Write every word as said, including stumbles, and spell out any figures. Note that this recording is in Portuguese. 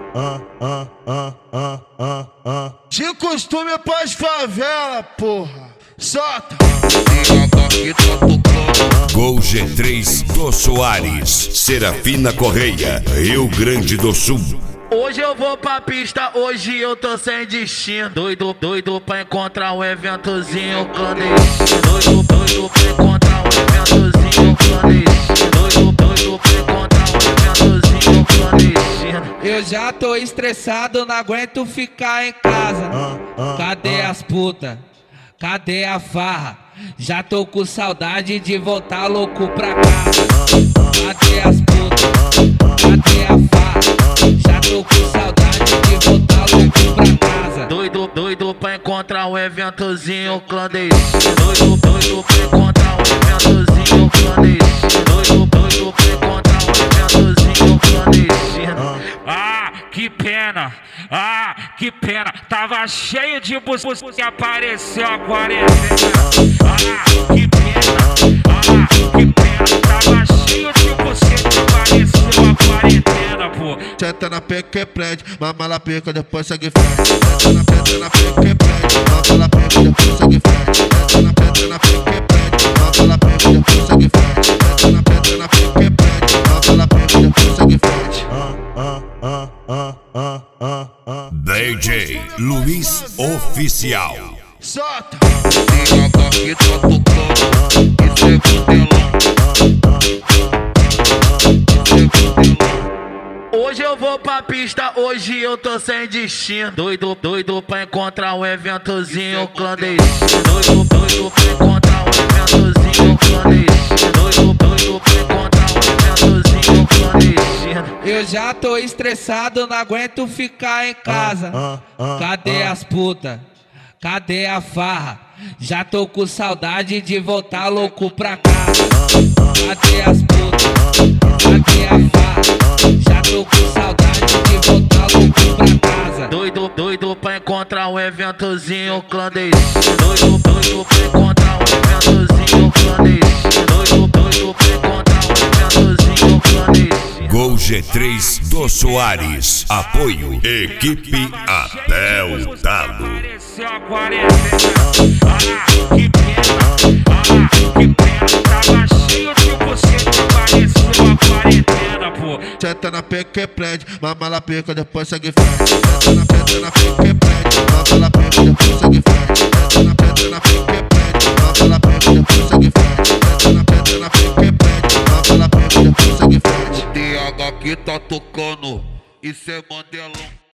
ah, ah, ah, ah, ah, ah. De costume pras favela, porra. Solta. Gol G três do Soares, Serafina Correia, Rio Grande do Sul. Hoje eu vou pra pista, hoje eu tô sem destino. Doido, doido pra encontrar um eventozinho clandestino. Doido, doido pra encontrar um eventozinho clandestino. Doido, doido pra encontrar um eventozinho clandestino. Eu já tô estressado, não aguento ficar em casa. Cadê as putas? Cadê a farra? Já tô com saudade de voltar louco pra casa. Cadê as putas? Cadê a farra? Já tô com saudade de voltar louco pra casa. Doido, doido pra encontrar um eventozinho clandestino. Doido, doido pra encontrar um eventozinho clandestino. Doido, doido pra encontrar um eventozinho clandestino. Ah, que pena, ah, que pena. Tava cheio de bus que apareceu a quarentena. Ah, que pena, ah, que pena. Tava cheio de você que apareceu a quarentena, pô. Senta na pica e prende, mama na pica, depois segue frente. Senta na pica, na pica e prende, mama na pica, depois segue frente. Senta na pica, na pica e prende, mama na pica, depois segue frente. Senta na pica, na pica e prende, mama na pica, depois segue frente. Ah, ah, ah, ah, ah, ah, ah. D J Luiz Oficial. Solta. Hoje eu vou pra pista, hoje eu tô sem destino. Doido, doido pra encontrar um eventozinho clandestino. Doido, doido pra encontrar um eventozinho clandestino. Doido, doido pra encontrar um eventozinho clandestino. Eu já tô estressado, não aguento ficar em casa. Cadê as putas? Cadê a farra? Já tô com saudade de voltar louco pra casa. Cadê as putas? Cadê a farra? Já tô com saudade de voltar louco pra casa. Doido, doido pra encontrar um eventozinho clandestino. Doido, doido pra encontrar um eventozinho clandestino. Doido, doido pra encontrar um eventozinho clandestino. Gol G três do Soares. Apoio Equipe Abel Talo. Apareceu a quarentena. Ah, que pena, ah, que pena. Tava cheio de você que apareceu a quarentena, pô. Senta na pica e prende, mama na pica, depois segue frente. Senta na pica, na pica e prende, mama na pica, depois segue frente. Senta na pica, na pica e prende, mama na pica, depois segue frente. Senta na pica, na pica e prende, mama na pica, depois segue frente. D H que tá tocando, isso é Mandelão.